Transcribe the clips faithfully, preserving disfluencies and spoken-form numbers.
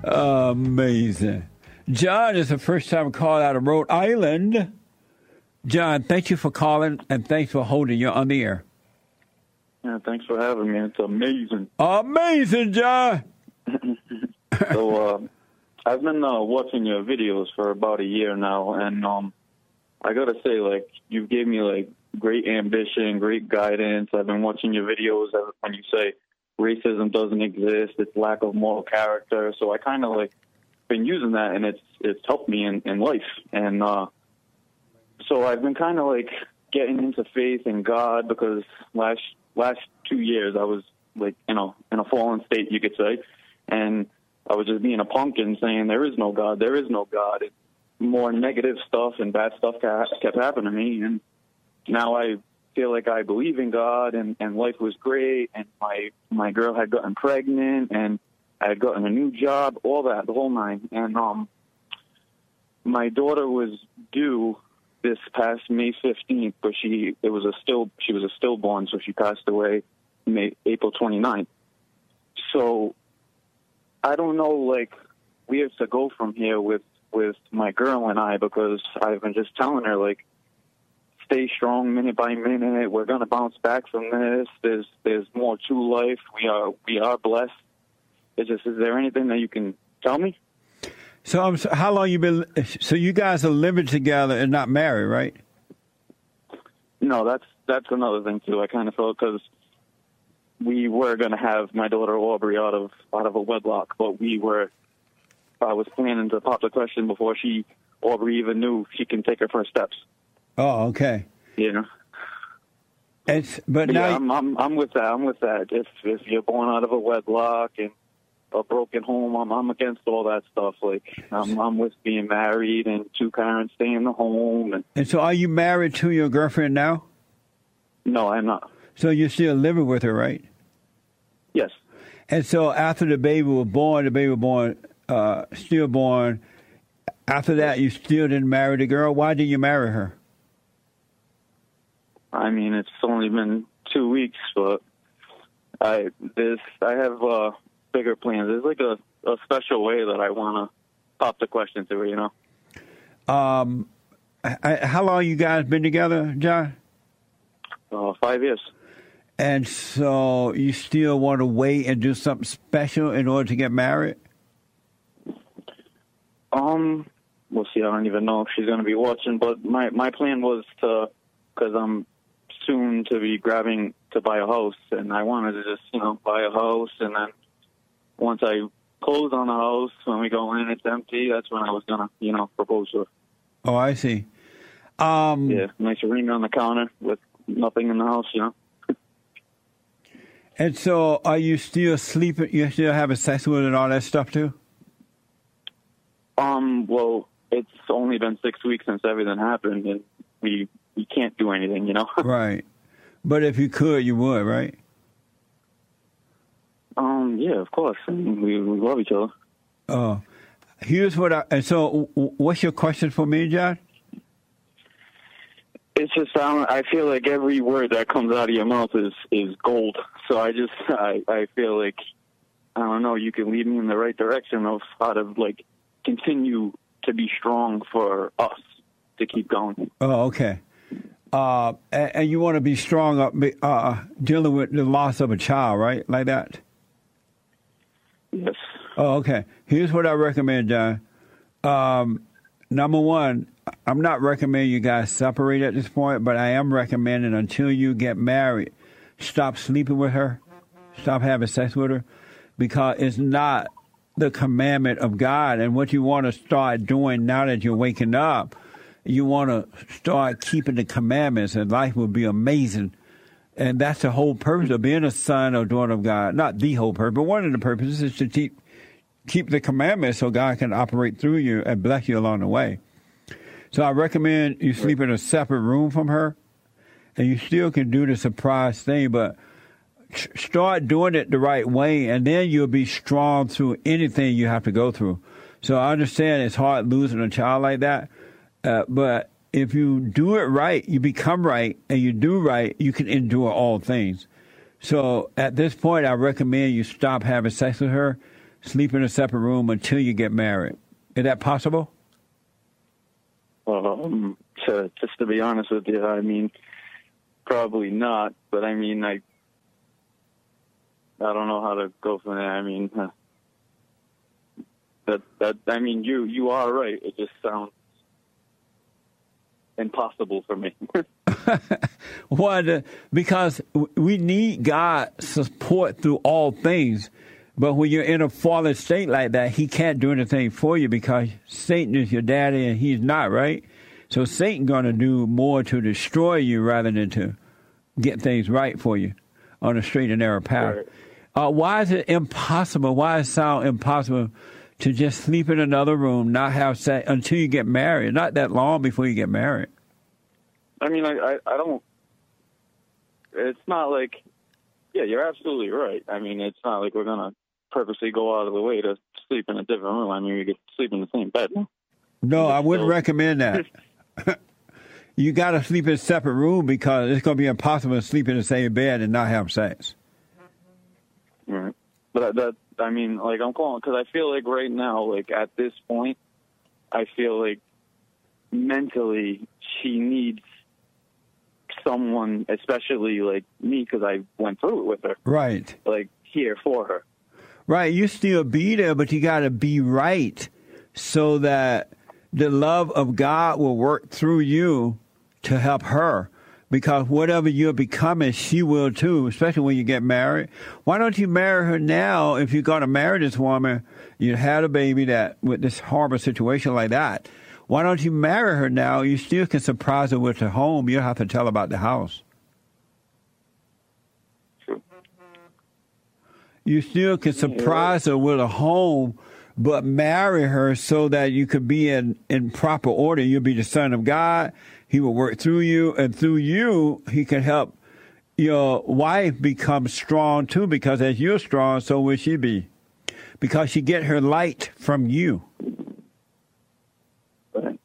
Amazing. John is the first time call out of Rhode Island. John, thank you for calling, and thanks for holding you on the air. Yeah, thanks for having me. It's amazing. Amazing, John. so uh, I've been uh, watching your videos for about a year now, and um, I got to say, like, you gave me, like, great ambition, great guidance. I've been watching your videos when you say racism doesn't exist, it's lack of moral character. So I kind of, like, been using that, and it's it's helped me in, in life. And uh, so I've been kind of, like, getting into faith in God because last last two years I was, like, you know, in a fallen state, you could say. And I was just being a punk and saying, there is no God, there is no God. It, more negative stuff and bad stuff kept happening to me. And now I feel like I believe in God, and, and life was great, and my, my girl had gotten pregnant, and I had gotten a new job, all that, the whole nine. And um, my daughter was due this past May fifteenth, but she it was a still she was a stillborn, so she passed away May April twenty-ninth. So I don't know, like, where to go from here with, with my girl and I, because I've been just telling her, like, stay strong minute by minute. We're gonna bounce back from this. There's there's more to life. We are we are blessed. It's just, is there anything that you can tell me? So, um, so how long you been? So you guys are living together and not married, right? No, that's that's another thing too. I kind of felt because we were going to have my daughter Aubrey out of out of a wedlock, but we were. I was planning to pop the question before she Aubrey even knew she can take her first steps. Oh, okay. You know. It's but, but now yeah, I'm, I'm I'm with that. I'm with that. If if you're born out of a wedlock and a broken home, I'm I'm against all that stuff. Like I'm I'm with being married and two parents staying in the home. And, and so, are you married to your girlfriend now? No, I'm not. So you're still living with her, right? Yes. And so, after the baby was born, the baby was born, uh, stillborn. After that, you still didn't marry the girl. Why did you marry her? I mean, it's only been two weeks, but I this I have. Uh, bigger plans. There's like a, a special way that I want to pop the question to her, you know? Um, I, how long you guys been together, John? Uh, five years. And so you still want to wait and do something special in order to get married? Um, we'll see. I don't even know if she's going to be watching, but my, my plan was to, because I'm soon to be grabbing to buy a house, and I wanted to just, you know, buy a house, and then once I close on the house, when we go in, it's empty. That's when I was going to, you know, propose to her. Oh, I see. Um, yeah, nice ring on the counter with nothing in the house, you know. And so are you still sleeping? You still having sex with her and all that stuff, too? Um, well, it's only been six weeks since everything happened, and we, we can't do anything, you know. Right. But if you could, you would, right? Um, yeah, of course. I mean, we, we love each other. Oh, here's what I, and so what's your question for me, John? It's just, I, don't, I feel like every word that comes out of your mouth is, is gold. So I just, I, I feel like, I don't know, you can lead me in the right direction of how to, like, continue to be strong for us to keep going. Oh, okay. Uh, and, and you want to be strong uh, uh, dealing with the loss of a child, right? Like that? Yes. Oh, okay. Here's what I recommend, John. Um, number one, I'm not recommending you guys separate at this point, but I am recommending until you get married, stop sleeping with her, stop having sex with her, because it's not the commandment of God. And what you want to start doing now that you're waking up, you want to start keeping the commandments, and life will be amazing. And that's the whole purpose of being a son or daughter of God. Not the whole purpose, but one of the purposes is to keep, keep the commandments so God can operate through you and bless you along the way. So I recommend you sleep in a separate room from her, and you still can do the surprise thing, but start doing it the right way, and then you'll be strong through anything you have to go through. So I understand it's hard losing a child like that, uh, but if you do it right, you become right, and you do right, you can endure all things. So at this point, I recommend you stop having sex with her, sleep in a separate room until you get married. Is that possible? Um, to, just to be honest with you, I mean, probably not. But I mean, I, I don't know how to go from there. I mean, uh, that that I mean, you you are right. It just sounds impossible for me. Well, because we need God's support through all things. But when you're in a fallen state like that, he can't do anything for you because Satan is your daddy and he's not, right? So Satan's going to do more to destroy you rather than to get things right for you on a straight and narrow path. Right. Uh, why is it impossible? Why does it sound impossible to just sleep in another room, not have sex until you get married? Not that long before you get married. I mean, I, I, I don't, it's not like, yeah, you're absolutely right. I mean, it's not like we're going to purposely go out of the way to sleep in a different room. I mean, we could sleep in the same bed. No, I wouldn't So- recommend that. You got to sleep in a separate room because it's going to be impossible to sleep in the same bed and not have sex. Right. But that, I mean, like, I'm calling, because I feel like right now, like, at this point, I feel like mentally she needs someone, especially, like, me, because I went through it with her, Right. like, here for her. Right. You still be there, but you got to be right so that the love of God will work through you to help her. Because whatever you're becoming, she will too, especially when you get married. Why don't you marry her now if you're going to marry this woman? You had a baby that with this horrible situation like that. Why don't you marry her now? You still can surprise her with the home. You don't have to tell about the house. True. You still can surprise her with a home, but marry her so that you could be in, in proper order. You'll be the son of God. He will work through you, and through you, he can help your wife become strong too, because as you're strong, so will she be. Because she get her light from you. But,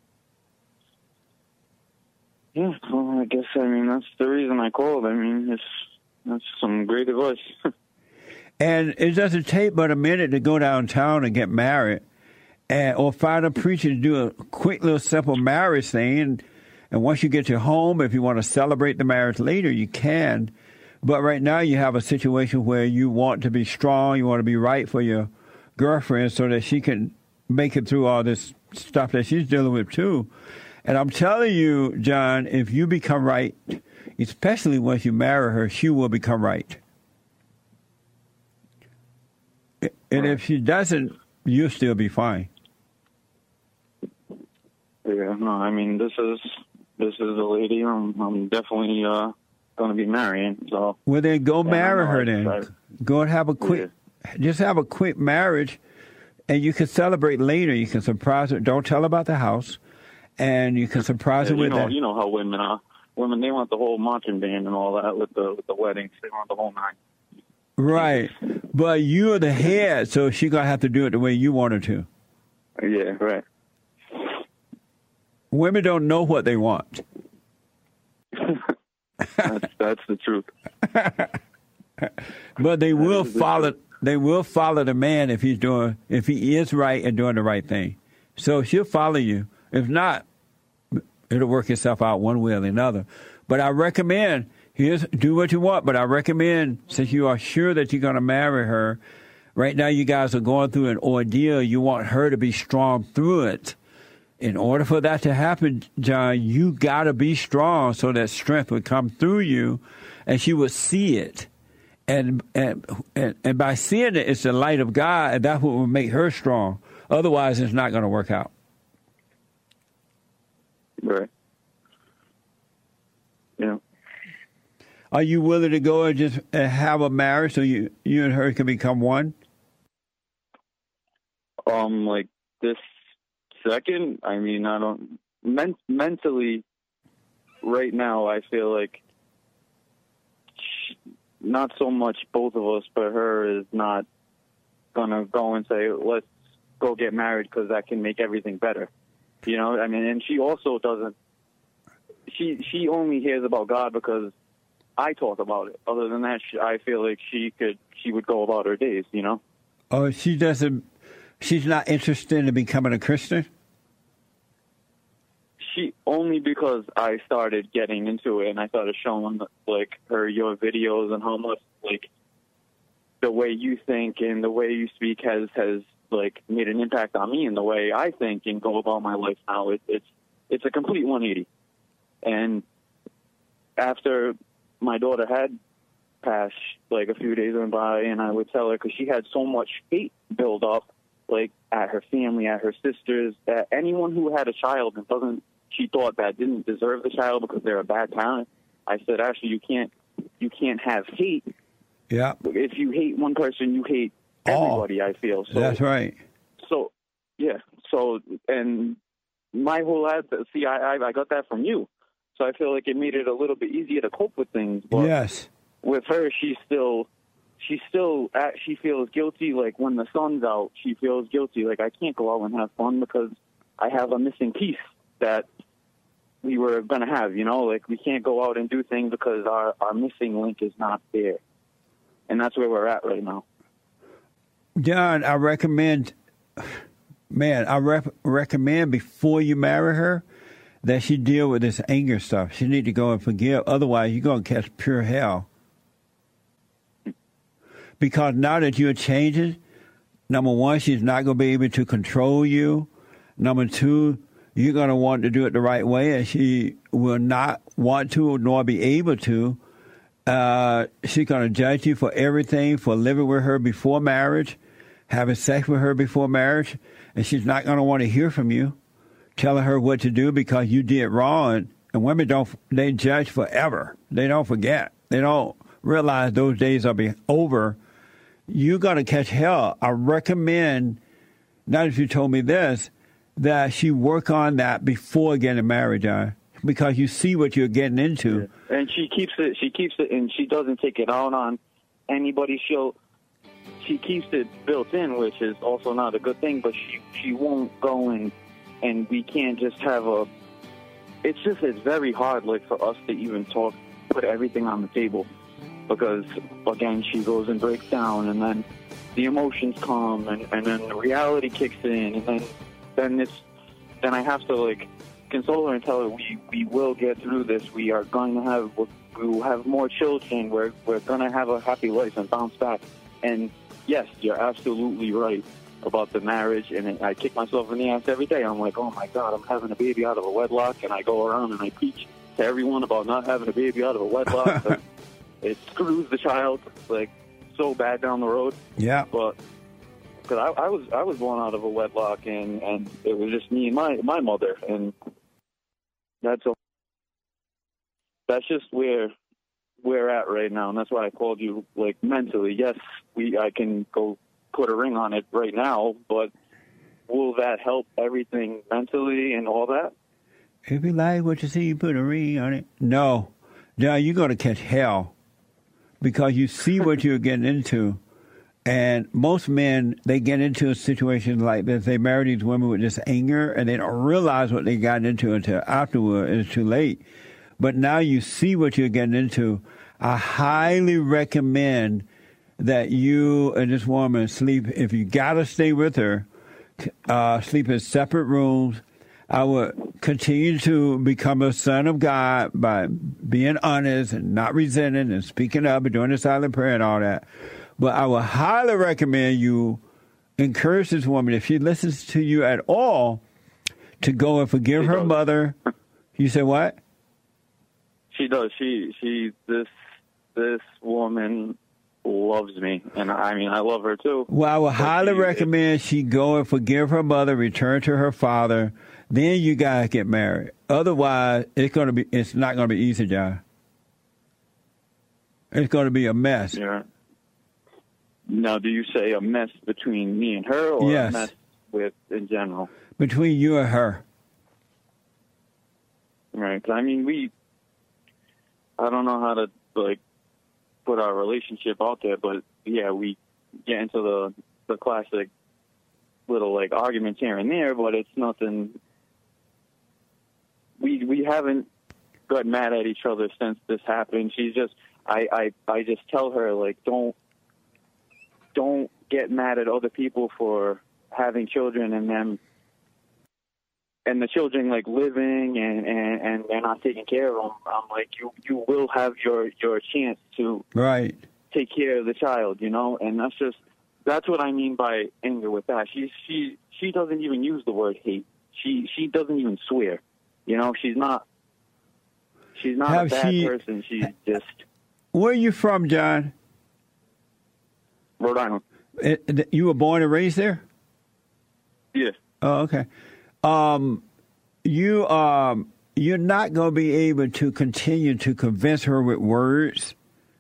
yeah, well, I guess, I mean, that's the reason I called. I mean, it's, that's some great advice. And it doesn't take but a minute to go downtown and get married, and, or find a preacher to do a quick little simple marriage thing. And, and once you get your home, if you want to celebrate the marriage later, you can. But right now you have a situation where you want to be strong, you want to be right for your girlfriend so that she can make it through all this stuff that she's dealing with too. And I'm telling you, John, if you become right, especially once you marry her, she will become right. And if she doesn't, you'll still be fine. Yeah, no, I mean, this is this is a lady I'm, I'm definitely uh, going to be marrying. So Well, then go Yeah, marry I know, her I- then. I- Go and have a quick, just have a quick marriage, and you can celebrate later. You can surprise her. Don't tell about the house, and you can surprise yeah, her you with know, that. you know how women are. Women, they want the whole marching band and all that with the with the weddings. They want the whole nine. Right. But you're the head, so she's going to have to do it the way you want her to. Yeah, right. Women don't know what they want. That's that's the truth. But they will is the follow. They will follow the man if he's doing, if he is right and doing the right thing. So she'll follow you. If not, it'll work itself out one way or another. But I recommend, here's do what you want. But I recommend, since you are sure that you're going to marry her, right now you guys are going through an ordeal. You want her to be strong through it. In order for that to happen, John, you got to be strong so that strength would come through you, and she would see it. And, and and and by seeing it, it's the light of God, and that's what will make her strong. Otherwise, it's not going to work out. Right. Yeah. Are you willing to go and just uh, have a marriage so you you and her can become one? Um, like this second, I mean, I don't men- mentally. Right now, I feel like she, not so much both of us, but her is not gonna go and say, "Let's go get married," because that can make everything better. You know, I mean, and she also doesn't. She she only hears about God because I talk about it. Other than that, she, I feel like she could she would go about her days. You know. Oh, she doesn't. She's not interested in becoming a Christian. She only because I started getting into it and I started showing like her your videos and how much like the way you think and the way you speak has has like made an impact on me and the way I think and go about my life now. It, it's it's a complete one eighty. And after my daughter had passed, like a few days went by, and I would tell her because she had so much hate build up, like at her family, at her sisters, at anyone who had a child and doesn't. She thought that didn't deserve the child because they're a bad parent. I said, actually, you can't, you can't have hate. Yeah. If you hate one person, you hate everybody. Oh, I feel so. That's right. So, yeah. So, and my whole ad, see, I, I I got that from you. So I feel like it made it a little bit easier to cope with things. But yes. With her, she's still, she still, she feels guilty. Like when the sun's out, she feels guilty. Like I can't go out and have fun because I have a missing piece that we were going to have, you know, like we can't go out and do things because our, our missing link is not there. And that's where we're at right now. John, I recommend, man, I rep- recommend before you marry her that she deal with this anger stuff. She need to go and forgive. Otherwise, you're going to catch pure hell. Because now that you're changing, number one, she's not going to be able to control you. Number two, you're going to want to do it the right way, and she will not want to nor be able to. Uh, she's going to judge you for everything, for living with her before marriage, having sex with her before marriage, and she's not going to want to hear from you, telling her what to do because you did wrong. And women don't, they judge forever. They don't forget. They don't realize those days are be over. You're going to catch hell. I recommend, not if you told me this, that she work on that before getting married, John, because you see what you're getting into. And she keeps it, she keeps it, and she doesn't take it out on anybody. She'll, she keeps it built in, which is also not a good thing, but she, she won't go and, and we can't just have a, it's just, it's very hard, like, for us to even talk, put everything on the table, because, again, she goes and breaks down, and then the emotions come, and, and then the reality kicks in, and then then it's then I have to like console her and tell her we, we will get through this. We are going to have we will have more children. We're we're going to have a happy life and bounce back. And yes, you're absolutely right about the marriage. And I kick myself in the ass every day. I'm like, oh my God, I'm having a baby out of a wedlock, and I go around and I preach to everyone about not having a baby out of a wedlock. It screws the child like so bad down the road. Yeah, but. Because I, I was I was born out of a wedlock, and, and it was just me and my, my mother, and that's a, that's just where we're at right now, and that's why I called you. Like mentally, yes, we I can go put a ring on it right now, but will that help everything mentally and all that? If you like what you see, you put a ring on it. No, John, you're going to catch hell because you see what you're getting into. And most men, they get into a situation like this. They marry these women with this anger, and they don't realize what they got into until afterward. It's too late. But now you see what you're getting into. I highly recommend that you and this woman sleep. If you got to stay with her, uh, sleep in separate rooms. I would continue to become a son of God by being honest and not resenting and speaking up and doing the silent prayer and all that. But I would highly recommend you encourage this woman, if she listens to you at all, to go and forgive she her does. mother. You said what? She does. She she this this woman loves me, and I mean I love her too. Well, I would but highly she, recommend she go and forgive her mother, return to her father. Then you guys get married. Otherwise, it's gonna be it's not gonna be easy, John. It's gonna be a mess. Yeah. Now, do you say a mess between me and her, or yes. a mess with in general? Between you and her. Right. I mean, we. I don't know how to like put our relationship out there, but yeah, we get into the the classic little like arguments here and there, but it's nothing. We we haven't got mad at each other since this happened. She's just I I I just tell her like don't. Don't get mad at other people for having children and them and the children like living and, and, and they're not taking care of them. I'm like, you you will have your, your chance to right. take care of the child, you know, and that's just that's what I mean by anger with that. She she she doesn't even use the word hate. She she doesn't even swear. You know, she's not she's not Have a bad she, person. She's just. Where are you from, John? Rhode Island. It, you were born and raised there? Yeah. Oh, okay. Um, you um, you're not going to be able to continue to convince her with words.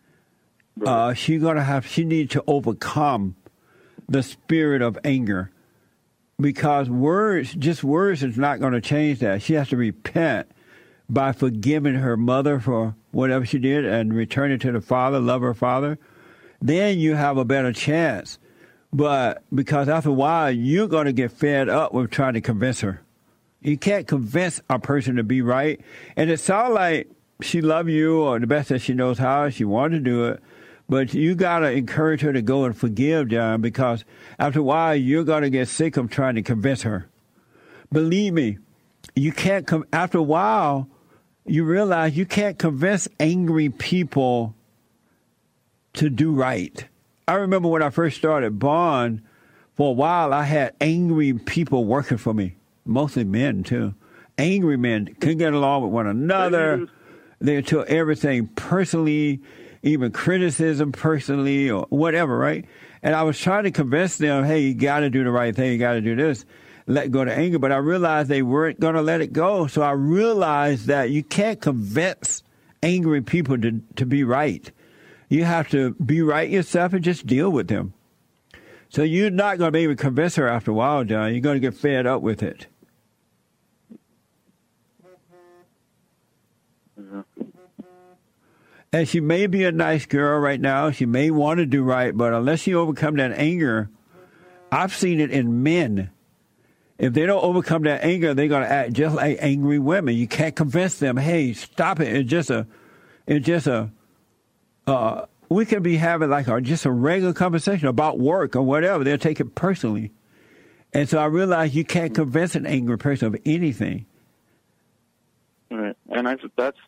Uh, she's gonna have. She needs to overcome the spirit of anger, because words, just words, is not going to change that. She has to repent by forgiving her mother for whatever she did and returning to the Father, love her Father. Then you have a better chance. But because after a while, you're going to get fed up with trying to convince her. You can't convince a person to be right. And it sounds like she loves you, or the best that she knows how. She wanted to do it. But you got to encourage her to go and forgive, John, because after a while, you're going to get sick of trying to convince her. Believe me, you can't come. After a while, you realize you can't convince angry people to do right. I remember when I first started Bond, for a while, I had angry people working for me, mostly men, too. Angry men couldn't get along with one another. They took everything personally, even criticism personally or whatever, right? And I was trying to convince them, hey, you got to do the right thing. You got to do this. Let go of anger. But I realized they weren't going to let it go. So I realized that you can't convince angry people to, to be right. You have to be right yourself and just deal with them. So you're not going to be able to convince her after a while, John. You're going to get fed up with it. Mm-hmm. And she may be a nice girl right now. She may want to do right, but unless you overcome that anger, I've seen it in men. If they don't overcome that anger, they're going to act just like angry women. You can't convince them, hey, stop it. It's just a, it's just a, uh, we can be having like a, just a regular conversation about work or whatever. They'll take it personally. And so I realized you can't convince an angry person of anything. Right. And I, that's,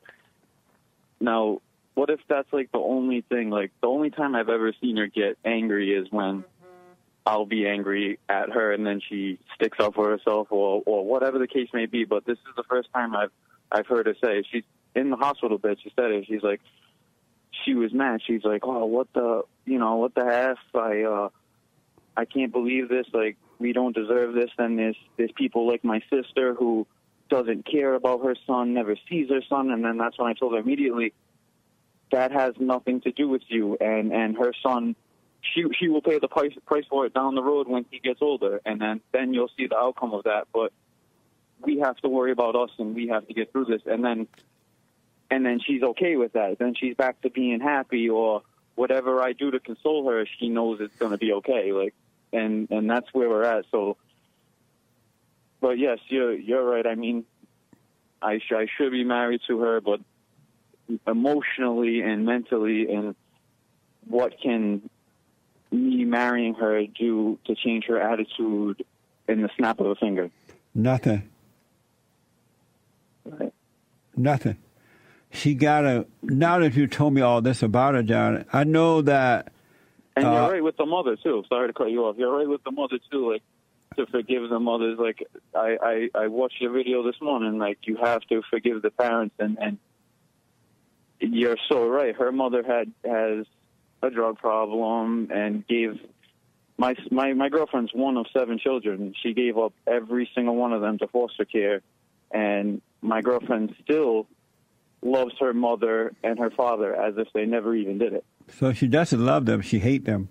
now, what if that's like the only thing, like the only time I've ever seen her get angry is when I'll be angry at her and then she sticks up for herself or, or whatever the case may be. But this is the first time I've, I've heard her say, she's in the hospital bed, she said it, she's like, she was mad. She's like, oh, what the, you know, what the F? I, uh, I can't believe this. Like, we don't deserve this. And there's, there's people like my sister who doesn't care about her son, never sees her son. And then that's when I told her immediately, that has nothing to do with you. And, and her son, she, she will pay the price, price for it down the road when he gets older. And then, then you'll see the outcome of that. But we have to worry about us and we have to get through this. And then, And then she's okay with that. Then she's back to being happy, or whatever I do to console her, she knows it's going to be okay. Like, and and that's where we're at. So, but yes, you're you're right. I mean, I sh- I should be married to her, but emotionally and mentally, and what can me marrying her do to change her attitude in the snap of a finger? Nothing. Right. Nothing. She got to, now that you told me all this about her, John, I know that. And uh, you're right with the mother, too. Sorry to cut you off. You're right with the mother, too, like, to forgive the mothers. Like, I, I, I watched your video this morning, like, you have to forgive the parents, and, and you're so right. Her mother had has a drug problem and gave, my, my, my girlfriend's one of seven children. She gave up every single one of them to foster care, and my girlfriend still loves her mother and her father as if they never even did it. So she doesn't love them; she hates them.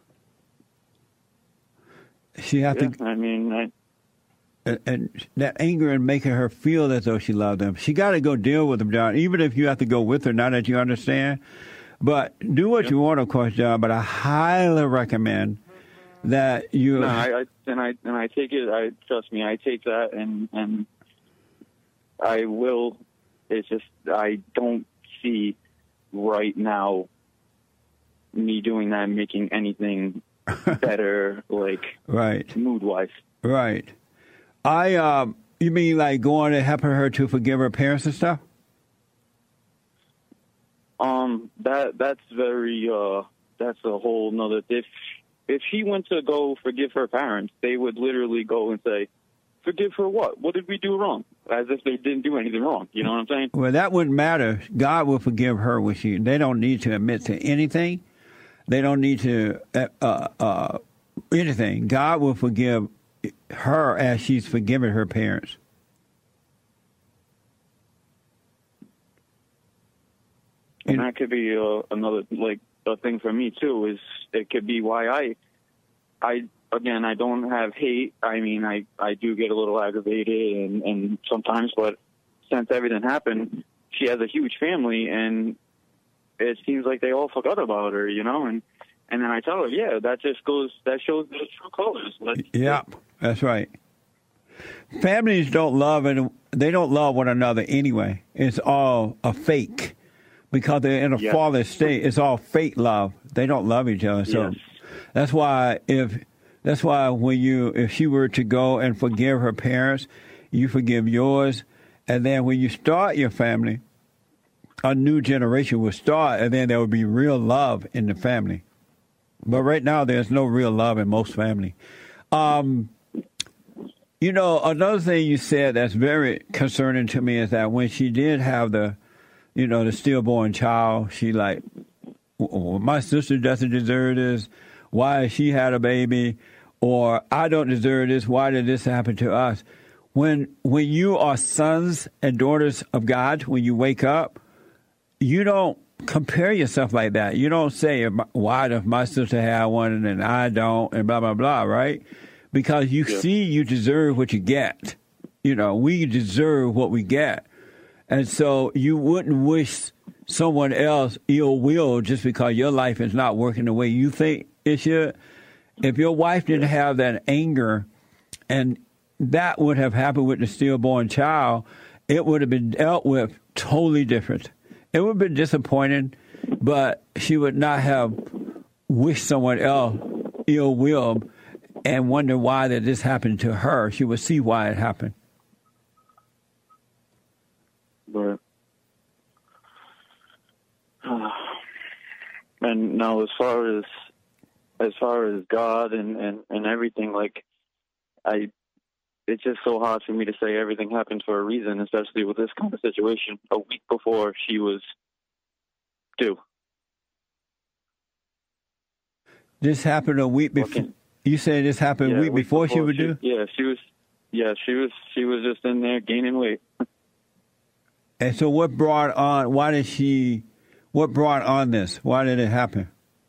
She have yeah, to. I mean, I, and, and that anger and making her feel as though she loved them. She got to go deal with them, John. Even if you have to go with her, now that you understand. But do what yep. you want, of course, John. But I highly recommend that you. No, I, I and I and I take it. I trust me. I take that, and and I will. It's just I don't see right now me doing that and making anything better, like right, mood wise. Right. I um, you mean like going and helping her to forgive her parents and stuff? Um, that that's very uh, that's a whole nother. If if she went to go forgive her parents, they would literally go and say, "Forgive her what? What did we do wrong?" As if they didn't do anything wrong. You know what I'm saying? Well, that wouldn't matter. God will forgive her when she. They don't need to admit to anything. They don't need to uh, uh, anything. God will forgive her as she's forgiven her parents. And that could be uh, another, like, a thing for me, too, is it could be why I, I again, I don't have hate. I mean, I, I do get a little aggravated and, and sometimes, but since everything happened, she has a huge family, and it seems like they all forgot about her, you know? And, and then I tell her, yeah, that just goes, that shows the true colors. Like, yeah, that's right. Families don't love, and they don't love one another anyway. It's all a fake. Because they're in a yes. fatherless state, it's all fake love. They don't love each other. So yes. that's why if that's why when you if she were to go and forgive her parents, you forgive yours, and then when you start your family, a new generation will start, and then there will be real love in the family. But right now, there's no real love in most family. Um, you know, another thing you said that's very concerning to me is that when she did have the You know, the stillborn child, she like, well, my sister doesn't deserve this. Why she had a baby? Or I don't deserve this. Why did this happen to us? When when you are sons and daughters of God, when you wake up, you don't compare yourself like that. You don't say, why does my sister have one and I don't, and blah, blah, blah, right? Because you yeah. see you deserve what you get. You know, we deserve what we get. And so you wouldn't wish someone else ill will just because your life is not working the way you think it should. If your wife didn't have that anger, and that would have happened with the stillborn child, it would have been dealt with totally different. It would have been disappointing, but she would not have wished someone else ill will and wonder why that this happened to her. She would see why it happened. But, uh, and now as far as as far as God and, and, and everything, like I, it's just so hard for me to say everything happened for a reason, especially with this kind of situation. A week before she was due. This happened a week before. Okay. You said this happened yeah, a week, week before, before she was due. Yeah, she was. Yeah, she was. She was just in there gaining weight. And so what brought on, why did she, what brought on this? Why did it happen?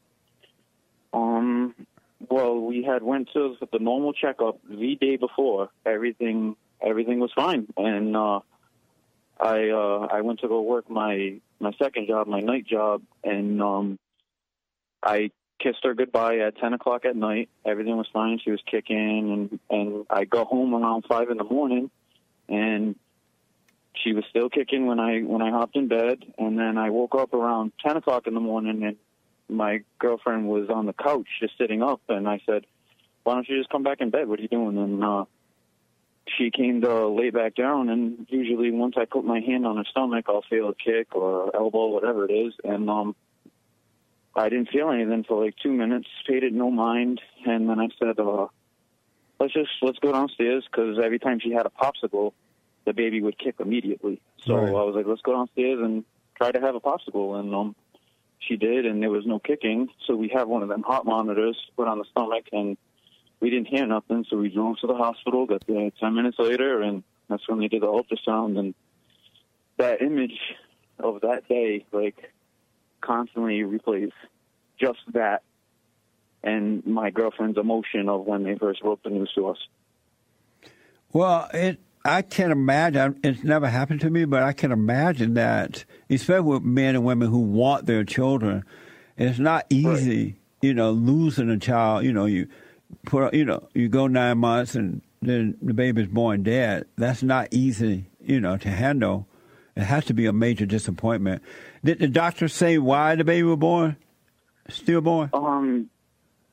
Um, well, we had went to the normal checkup the day before. Everything, everything was fine. And, uh, I, uh, I went to go work my, my second job, my night job. And, um, I kissed her goodbye at ten o'clock at night. Everything was fine. She was kicking, and, and I got home around five in the morning, and she was still kicking when I when I hopped in bed, and then I woke up around ten o'clock in the morning, and my girlfriend was on the couch just sitting up, and I said, why don't you just come back in bed? What are you doing? And uh, she came to lay back down, and usually once I put my hand on her stomach, I'll feel a kick or elbow, whatever it is, and um, I didn't feel anything for like two minutes, paid it no mind, and then I said, uh, let's just, let's go downstairs, because every time she had a popsicle, the baby would kick immediately. So right. I was like, let's go downstairs and try to have a popsicle. And um, she did, and there was no kicking. So we have one of them heart monitors put on the stomach, and we didn't hear nothing. So we drove to the hospital, got there ten minutes later, and that's when they did the ultrasound. And that image of that day, like, constantly replays just that and my girlfriend's emotion of when they first wrote the news to us. Well, it I can imagine, it's never happened to me, but I can imagine that, especially with men and women who want their children, it's not easy, right. you know, losing a child. You know, you put, you know, you go nine months and then the baby's born dead. That's not easy, you know, to handle. It has to be a major disappointment. Did the doctor say why the baby was born, stillborn? Um,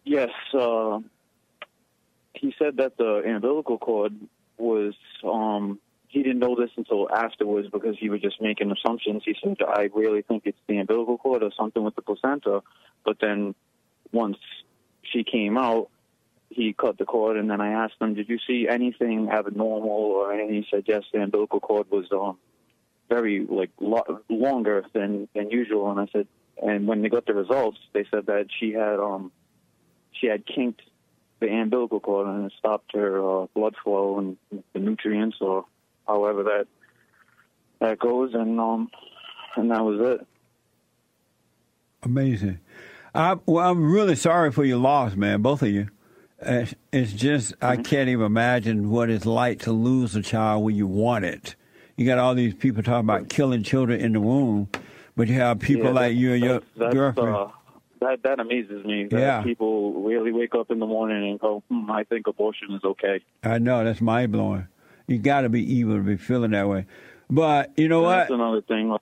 Yes, uh, he said that the umbilical cord was, um, he didn't know this until afterwards because he was just making assumptions. He said, I really think it's the umbilical cord or something with the placenta. But then once she came out, he cut the cord, and then I asked him, did you see anything abnormal or anything? He said, yes, the umbilical cord was um, very, like, lo- longer than, than usual. And I said, and when they got the results, they said that she had um, she had kinked the umbilical cord and it stopped her uh, blood flow and the nutrients or however that that goes, and um, and that was it. Amazing. I, well, I'm really sorry for your loss, man, both of you. It's, it's just, mm-hmm. I can't even imagine what it's like to lose a child when you want it. You got all these people talking about killing children in the womb, but you have people yeah, like you and your that's, girlfriend. Uh, that that amazes me. That yeah. people really wake up in the morning and go, hmm, I think abortion is okay. I know, that's mind blowing. You got to be evil to be feeling that way. But you know and what? That's another thing.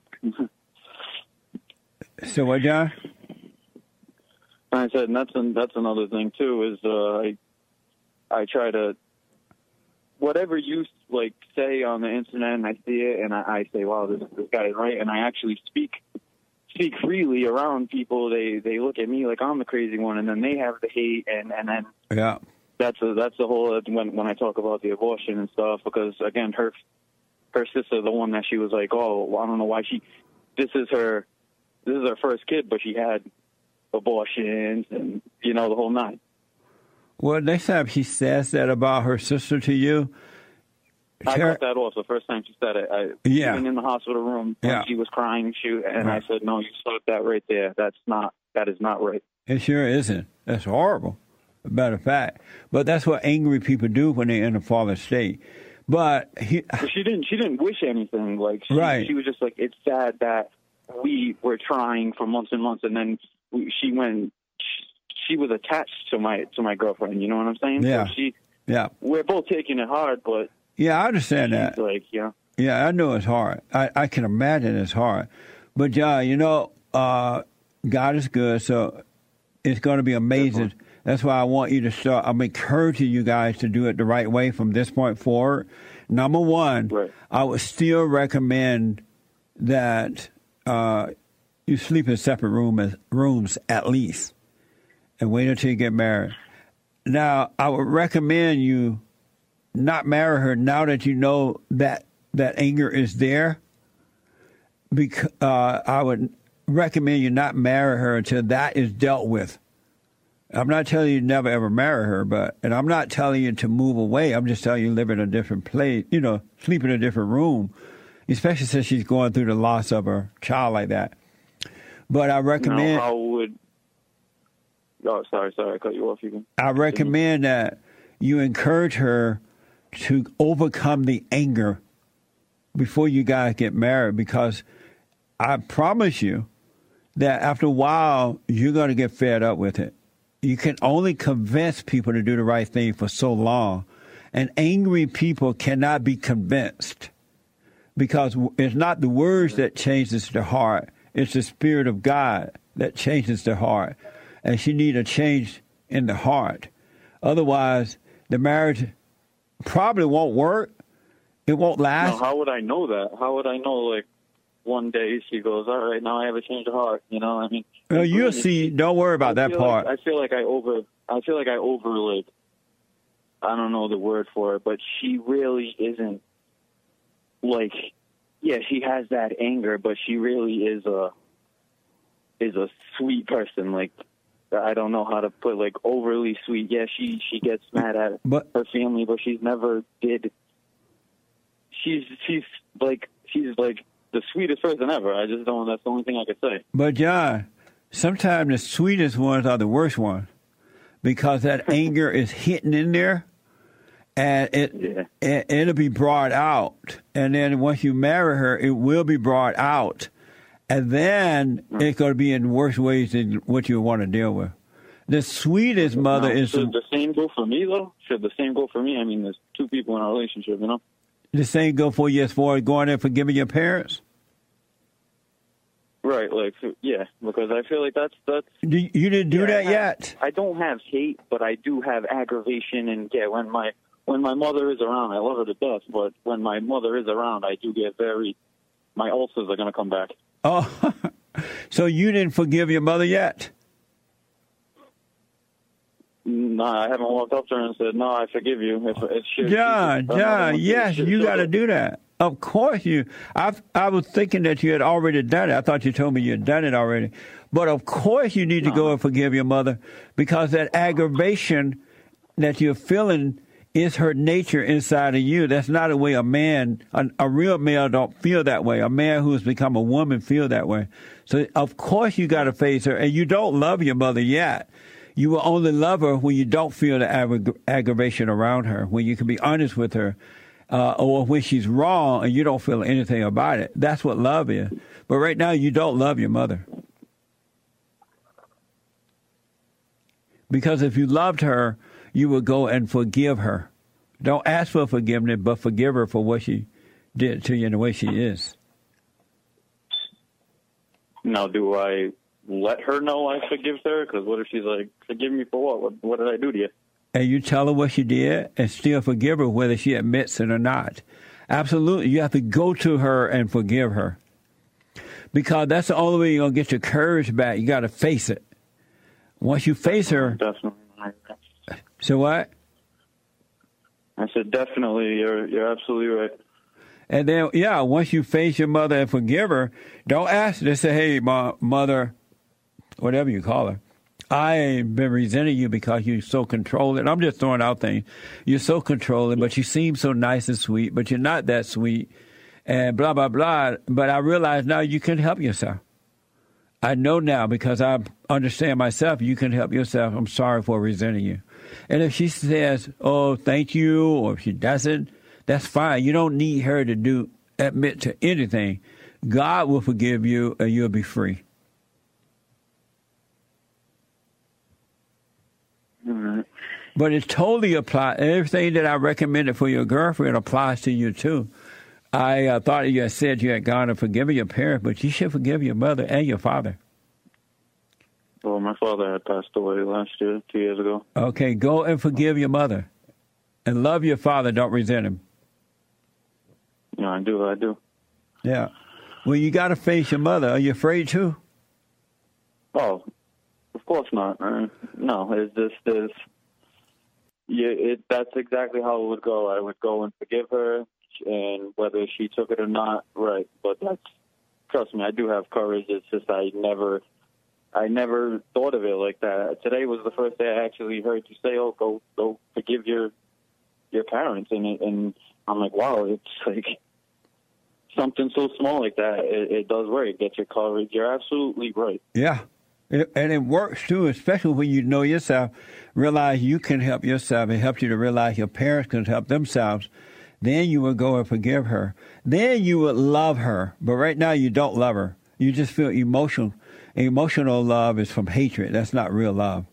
So what, John? I said, and that's an, that's another thing too. Is uh, I I try to whatever you like say on the internet, and I see it, and I, I say, wow, this this guy is right, and I actually speak speak freely around people. They they look at me like I'm the crazy one, and then they have the hate, and and then yeah, that's a, that's the whole when when I talk about the abortion and stuff, because again, her her sister, the one that she was like, oh, well, I don't know why she this is her this is her first kid, but she had abortions and, you know, the whole nine. Well, next time she says that about her sister to you, I cut that off the first time she said it. I, yeah. Even in the hospital room, when yeah. she was crying, she and right. I said, no, you stop that right there. That's not, that is not right. It sure isn't. That's horrible, as a matter of fact. But that's what angry people do when they're in a fallen state. But he, well, she didn't. She didn't wish anything. Like she, right. she was just like, it's sad that we were trying for months and months, and then we, she went. She, she was attached to my to my girlfriend. You know what I'm saying? Yeah. So she. Yeah. We're both taking it hard, but. Yeah, I understand that. Like, yeah. Yeah, I know it's hard. I, I can imagine it's hard. But John, you know, uh, God is good, so it's going to be amazing. Definitely. That's why I want you to start. I'm encouraging you guys to do it the right way from this point forward. Number one, right. I would still recommend that uh, you sleep in separate room, rooms at least, and wait until you get married. Now, I would recommend you not marry her now that you know that that anger is there. Because uh, I would recommend you not marry her until that is dealt with. I'm not telling you never ever marry her, but and I'm not telling you to move away. I'm just telling you live in a different place, you know, sleep in a different room, especially since she's going through the loss of her child like that. But I recommend. Now, how would? Oh, sorry, sorry, I cut you off. You can. I recommend that you encourage her to overcome the anger before you guys get married, because I promise you that after a while you're going to get fed up with it. You can only convince people to do the right thing for so long. And angry people cannot be convinced, because it's not the words that changes the heart. It's the Spirit of God that changes the heart. And she needs a change in the heart. Otherwise, the marriage probably won't work. It won't last. No, how would I know that? How would I know, like, one day she goes, all right, now I have a change of heart, you know? I mean, well, you'll see. Don't worry about that part. Like, I feel like I over, I feel like I over, like, I don't know the word for it, but she really isn't, like, yeah, she has that anger, but she really is a, is a sweet person. Like, I don't know how to put, like, overly sweet. Yeah, she, she gets mad at but, her family, but she's never did. She's, she's like, she's like, the sweetest person ever. I just don't, that's the only thing I could say. But, John, sometimes the sweetest ones are the worst ones, because that anger is hitting in there, and it, yeah. it, it'll be brought out. And then once you marry her, it will be brought out. And then mm. it's going to be in worse ways than what you want to deal with. The sweetest mother now, is... Should the same go for me, though? Should the same go for me? I mean, there's two people in a relationship, you know? The same go for you as far as going there and forgiving your parents? Right, like, yeah, because I feel like that's, that's... You, you didn't do yeah, that I have, yet? I don't have hate, but I do have aggravation, and yeah, when my when my mother is around, I love her to death, but when my mother is around, I do get very... My ulcers are going to come back. Oh, so you didn't forgive your mother yet? No, I haven't walked up to her and said, no, I forgive you. If, if she, John, if John, yes, she, you got to do that. Of course you. I I was thinking that you had already done it. I thought you told me you had done it already. But of course you need to go and forgive your mother, because that aggravation that you're feeling is her nature inside of you. That's not a way a man, a, a real male don't feel that way. A man who's become a woman feel that way. So of course you got to face her. And you don't love your mother yet. You will only love her when you don't feel the aggra- aggravation around her, when you can be honest with her. Uh, or when she's wrong and you don't feel anything about it. That's what love is. But right now, you don't love your mother. Because if you loved her, you would go and forgive her. Don't ask for forgiveness, but forgive her for what she did to you and the way she is. Now, do I let her know I forgive her? Because what if she's like, forgive me for what? What, what did I do to you? And you tell her what she did and still forgive her whether she admits it or not. Absolutely. You have to go to her and forgive her. Because that's the only way you're going to get your courage back. You got to face it. Once you face her... Definitely. So what? I said, definitely. You're, you're absolutely right. And then, yeah, once you face your mother and forgive her, don't ask her to say, hey, ma- mother, whatever you call her, I've been resenting you because you're so controlling. I'm just throwing out things. You're so controlling, but you seem so nice and sweet, but you're not that sweet, and blah, blah, blah. But I realize now you can help yourself. I know now because I understand myself, you can help yourself. I'm sorry for resenting you. And if she says, oh, thank you, or if she doesn't, that's fine. You don't need her to do admit to anything. God will forgive you and you'll be free. Mm-hmm. But it totally applies. Everything that I recommended for your girlfriend applies to you, too. I uh, thought you had said you had gone and forgiven your parents, but you should forgive your mother and your father. Well, my father had passed away last year, two years ago. Okay, go and forgive your mother. And love your father. Don't resent him. Yeah, I do. I do. Yeah. Well, you got to face your mother. Are you afraid to? Oh, of course not. Uh, no, it's just this. Yeah, it. That's exactly how it would go. I would go and forgive her, and whether she took it or not, right. But that's, trust me, I do have courage. It's just I never, I never thought of it like that. Today was the first day I actually heard you say, "Oh, go, go forgive your, your parents," and it, and I'm like, wow, it's like something so small like that. It, it does work. It gets your courage. You're absolutely right. Yeah. It, and it works, too, especially when you know yourself, realize you can help yourself. It helps you to realize your parents can help themselves. Then you will go and forgive her. Then you will love her. But right now you don't love her. You just feel emotional. Emotional love is from hatred. That's not real love.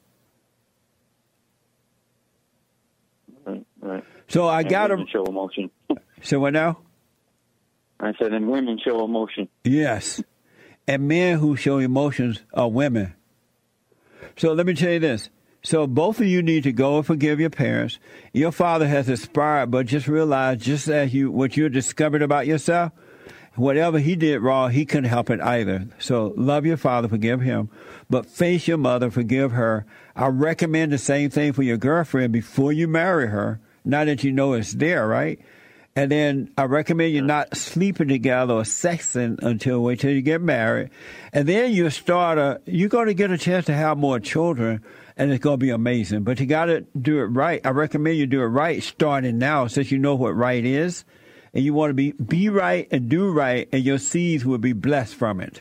Right, right. So I and got to... show emotion. So what now? I said, and women show emotion. Yes. And men who show emotions are women. So let me tell you this. So both of you need to go and forgive your parents. Your father has expired, but just realize, just as you what you discovered about yourself, whatever he did wrong, he couldn't help it either. So love your father, forgive him, but face your mother, forgive her. I recommend the same thing for your girlfriend before you marry her, now that you know it's there, right? And then I recommend you not sleeping together or sexing until wait till you get married. And then you start a, you're going to get a chance to have more children, and it's going to be amazing. But you got to do it right. I recommend you do it right starting now, since you know what right is. And you want to be, be right and do right, and your seeds will be blessed from it.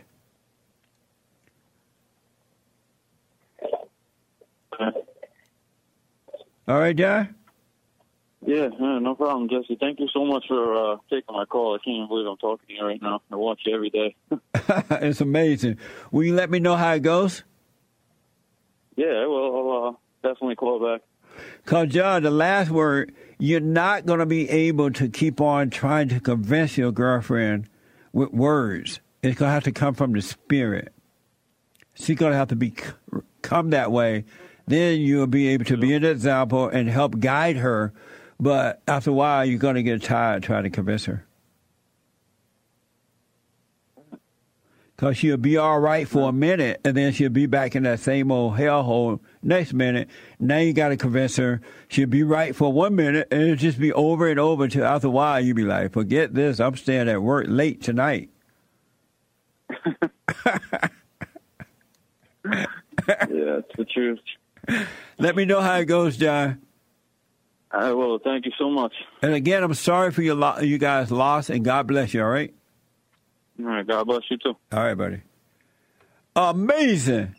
All right, John? Yeah, yeah, no problem, Jesse. Thank you so much for uh, taking my call. I can't even believe I'm talking to you right now. I watch you every day. It's amazing. Will you let me know how it goes? Yeah, well, I'll uh, definitely call back. Because, John, the last word, you're not going to be able to keep on trying to convince your girlfriend with words. It's going to have to come from the spirit. She's going to have to be come that way. Then you'll be able to be an example and help guide her. But after a while, you're going to get tired trying to convince her. Because she'll be all right for a minute, and then she'll be back in that same old hellhole next minute. Now you got to convince her. She'll be right for one minute, and it'll just be over and over until after a while you'll be like, forget this. I'm staying at work late tonight. Yeah, it's the truth. Let me know how it goes, John. I will. Thank you so much. And again, I'm sorry for your lo- you guys' loss, and God bless you, all right? All right. God bless you, too. All right, buddy. Amazing.